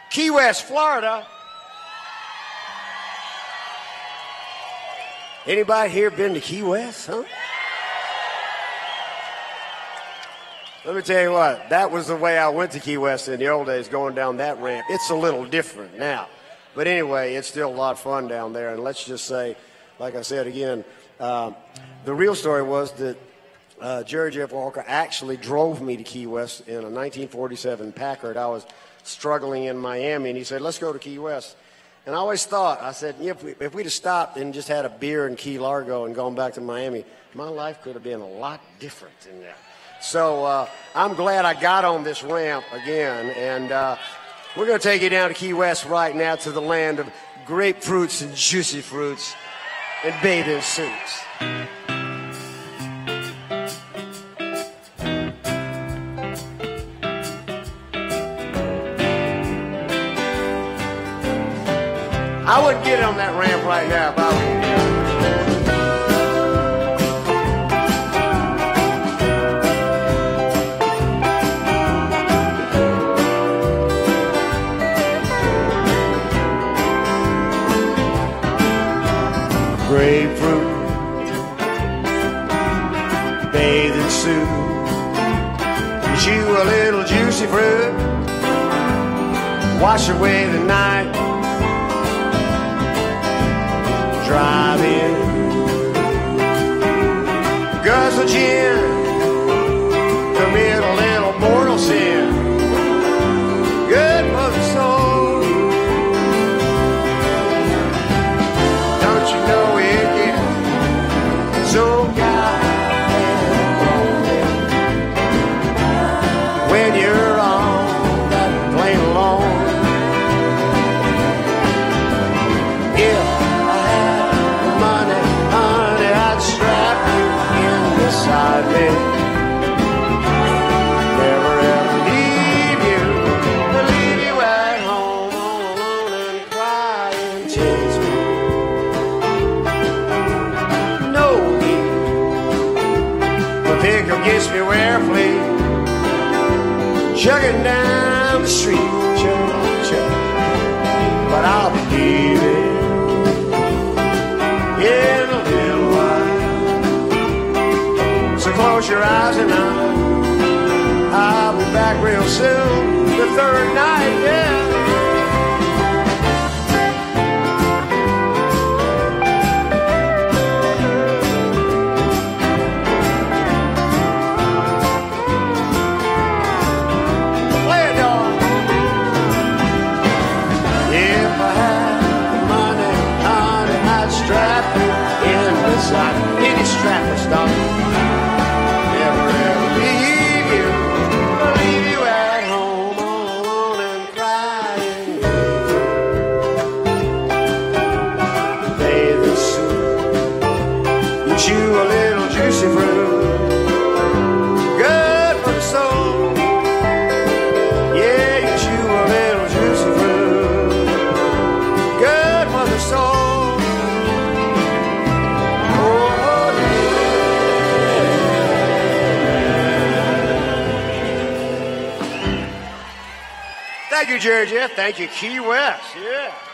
Key West, Florida. Anybody here been to Key West, huh? Let me tell you what, that was the way I went to Key West in the old days, going down that ramp. It's a little different now. But anyway, it's still a lot of fun down there. And let's just say, like I said again, the real story was that Jerry Jeff Walker actually drove me to Key West in a 1947 Packard. I was struggling in Miami, and he said, let's go to Key West. And I always thought, I said, yeah, if we'd have stopped and just had a beer in Key Largo and gone back to Miami, my life could have been a lot different than that. So I'm glad I got on this ramp again, and we're going to take you down to Key West right now, to the land of grapefruits and juicy fruits and bathing suits. I wouldn't get on that ramp right now if I were you. Grapefruit, bathing suit, chew a little juicy fruit, wash away the night, drive in, guzzle gin, commit a little mortal sin, good for the soul. Don't you know it gets so goddamn when you're on that plane alone? If I had money, honey, I'd strap you in beside me. Never ever leave you, but leave you at home all alone and crying tears. No need for pickup gets me where I flee, chugging down the street, chug, chug. But I'll be leaving in a little while, so close your eyes and I'll be back real soon. The third night, yeah. Play it, dog. If I had money, honey, I'd strap you in beside any strapper stop. Never ever leave you, but leave you at home all alone and crying. Bathing suit, you chew a little juicy fruit, good for the soul. Yeah, you chew a little juicy fruit, good for the soul. Oh, yeah. Thank you, Jerry Jeff. Thank you, Key West. Yeah.